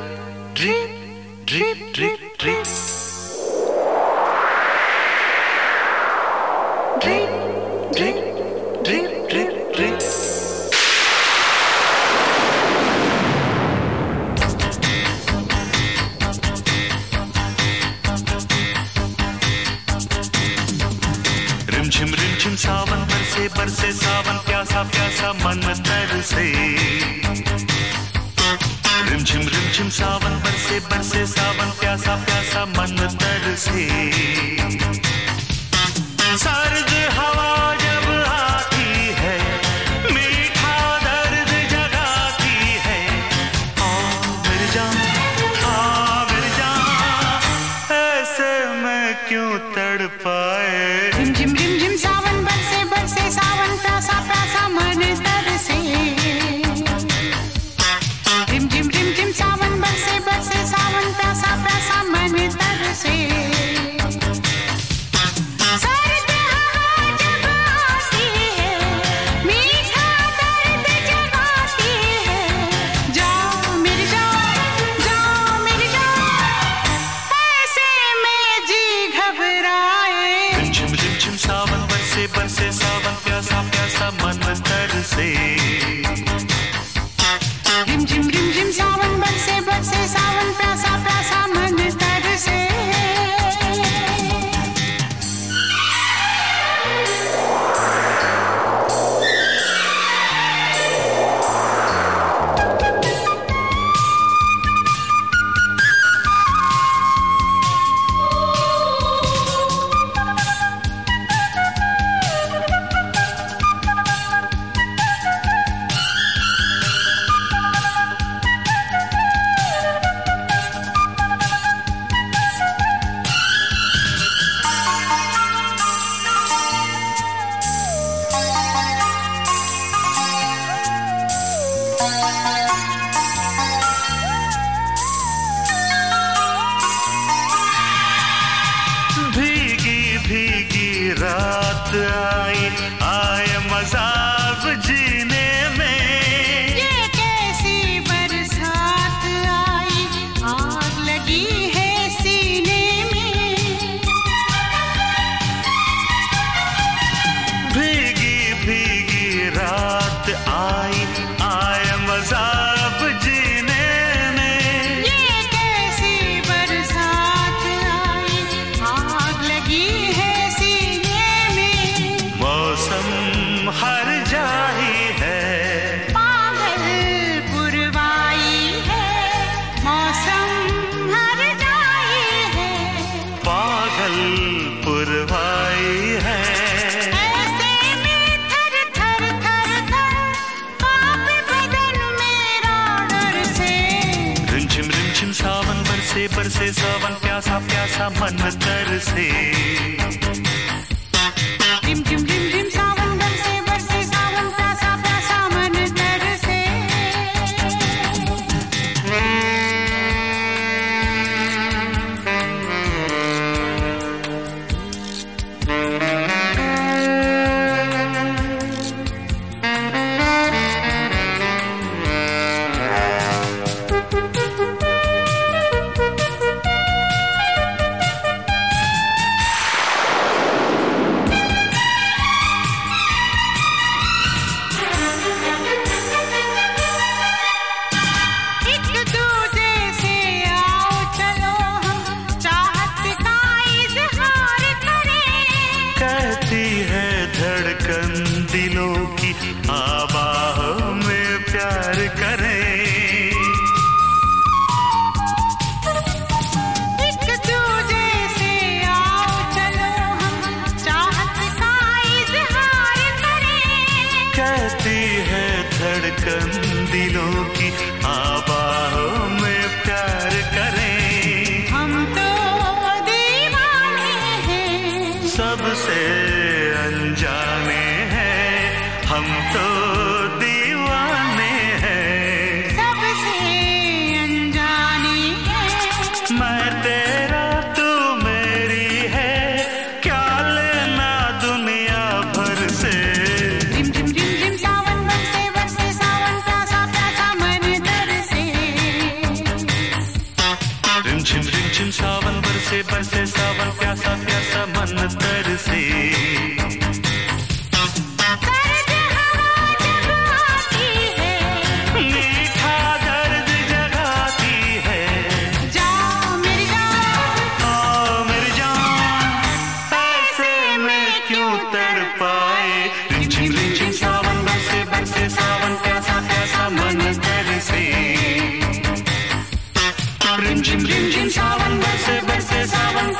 drip drip drip drip drip drip drip drip drip रिमझिम सावन बरसे बरसे सावन प्यासा प्यासा मन तरसे रिमझिम सावन बरसे बरसे सावन प्यासा प्यासा मन तरसे सर्द हवा जब आती है मीठा दर्द जगाती है आ मेरी जान ऐसे मैं क्यों तड़पाए रिमझिम रिमझिम सावन बरसे बरसे सावन प्यासा प्यासा मन तरसे रिमझिम रिमझिम सावन बरसे बरसे सावन प्यासा प्यासा मन तरसे सर्द हवा जब आती है मीठा दर्द जगाती है जा मेरी जान ऐसे में जी घबराए रिमझिम सावन बरसे बरसे सावन प्यासा प्यासा मन तरसे रिमझिम रिमझिम सावन बरसे बरसे सावन प्यासा प्यासा मन तरसे भीगी रात आई आए मजाक जीने में ये कैसी बरसात आई आग लगी है सीने में भीगी रात आई आए मजाक जीने में ये कैसी बरसात आई आग लगी है सीने में मौसम हर जाही है पागल पुरवाई है मौसम हर जाई है पागल पुरवाई है ऐसे में थर थर थर थर कांपे बदन मेरा डर से रिमझिम सावन बरसे बरसे सावन प्यासा प्यासा मन तरसे रिमझिम रिमझिम सावन बरसे बरसे सावन प्यासा प्यासा मन तरसे बरसे बरसे सावन प्यासा प्यासा मन तरसे मीठा दर्द जगाती है जाओ मेरी जान ऐसे में क्यों तड़पाए रिमझिम रिमझिम सावन बरसे बरसे सावन प्यासा प्यासा मन तरसे रिमझिम रिमझिम सावन बरसे बरसे सावन